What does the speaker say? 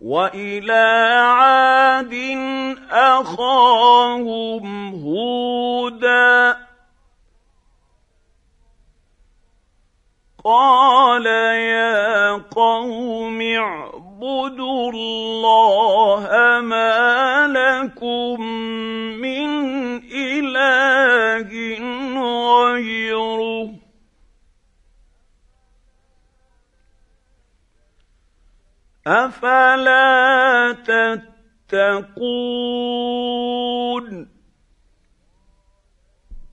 وإلى عاد أخاهم هودا قال يا قوم اعبدوا الله ما لكم من إله غيره أفلا تتقون